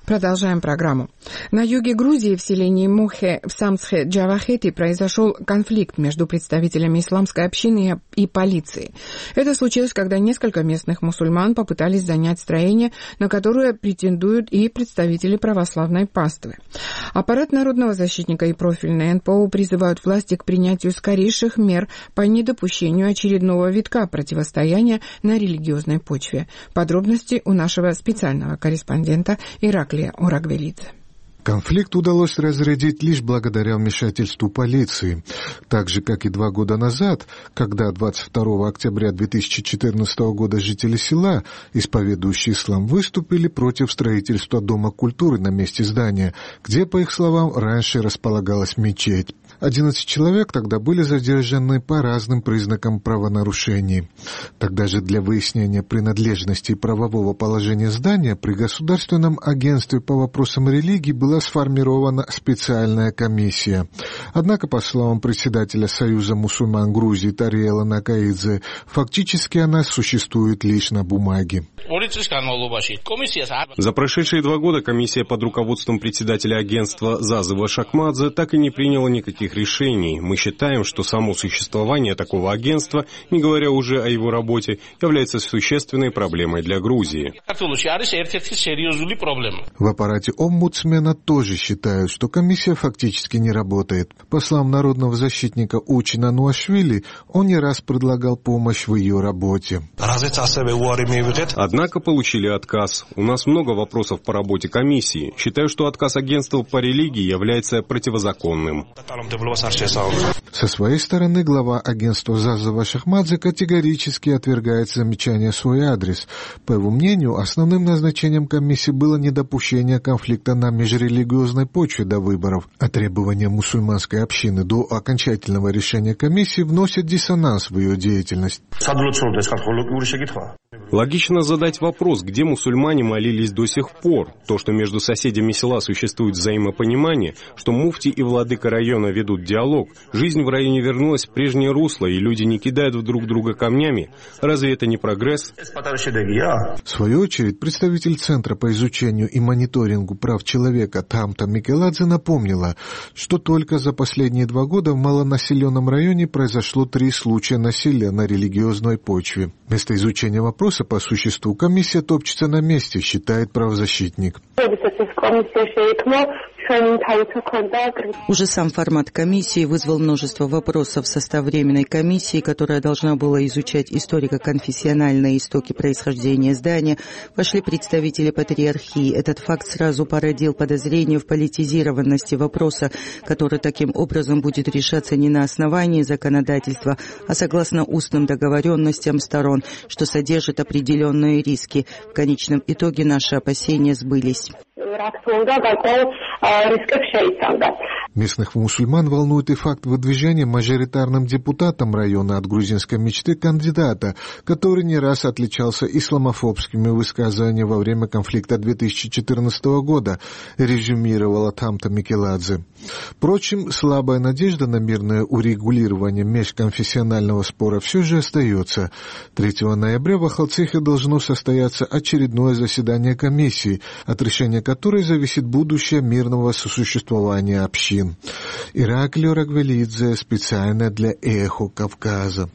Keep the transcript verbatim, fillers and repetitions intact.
Продолжаем программу. На юге Грузии, в селении Мухе в Самсхе-Джавахети, произошел конфликт между представителями исламской общины и полицией. Это случилось, когда несколько местных мусульман попытались занять строение, на которое претендуют и представители православной паствы. Аппарат народного защитника и профильные эн пэ о призывают власти к принятию скорейших мер по недопущению очередного витка противостояния на религиозной почве. Подробности у нашего специального корреспондента Ираклия Орагвелидзе. Конфликт удалось разрядить лишь благодаря вмешательству полиции. Так же, как и два года назад, когда двадцать второго октября две тысячи четырнадцатого года жители села, исповедующие ислам, выступили против строительства Дома культуры на месте здания, где, по их словам, раньше располагалась мечеть. Одиннадцать человек тогда были задержаны по разным признакам правонарушений. Тогда же для выяснения принадлежности и правового положения здания при Государственном агентстве по вопросам религии была сформирована специальная комиссия. Однако, по словам председателя Союза мусульман Грузии Тариэла Накаидзе, фактически она существует лишь на бумаге. За прошедшие два года комиссия под руководством председателя агентства Зазыва Шакмадзе так и не приняла никаких решений. Мы считаем, что само существование такого агентства, не говоря уже о его работе, является существенной проблемой для Грузии. В аппарате омбудсмена тоже считают, что комиссия фактически не работает. По словам народного защитника Учина Нуашвили, он не раз предлагал помощь в ее работе. Однако получили отказ. У нас много вопросов по работе комиссии. Считаю, что отказ агентства по религии является противозаконным. Со своей стороны, глава агентства Зазыва Шахмадзе категорически отвергает замечания в свой адрес. По его мнению, основным назначением комиссии было недопущение конфликта на межрелигиозной почве до выборов, а требования мусульманской общины до окончательного решения комиссии вносят диссонанс в ее деятельность. Логично задать вопрос, где мусульмане молились до сих пор. То, что между соседями села существует взаимопонимание, что муфти и владыка района ведут диалог, жизнь в районе вернулась в прежнее русло, и люди не кидают друг друга камнями. Разве это не прогресс? В свою очередь, представитель Центра по изучению и мониторингу прав человека Тамта Микеладзе напомнила, что только за последние два года в малонаселенном районе произошло три случая насилия на религиозной почве. Вместо изучения вопроса по существу комиссия топчется на месте, считает правозащитник. Уже сам формат комиссии вызвал множество вопросов. В состав временной комиссии, которая должна была изучать историко-конфессиональные истоки происхождения здания, вошли представители патриархии. Этот факт сразу породил подозрение в политизированности вопроса, который таким образом будет решаться не на основании законодательства, а согласно устным договоренностям сторон, что содержит определенные риски. В конечном итоге наши опасения сбылись. Местных мусульман волнует и факт выдвижения мажоритарным депутатом района от грузинской мечты кандидата, который не раз отличался исламофобскими высказываниями во время конфликта две тысячи четырнадцатого года, резюмировала Тамта Микеладзе. Впрочем, слабая надежда на мирное урегулирование межконфессионального спора все же остается. третьего ноября в Ахалцихе должно состояться очередное заседание комиссии, от решения которой зависит будущее мирного сосуществования общин. Ираклий Орагвелидзе, специально для «Эхо Кавказа».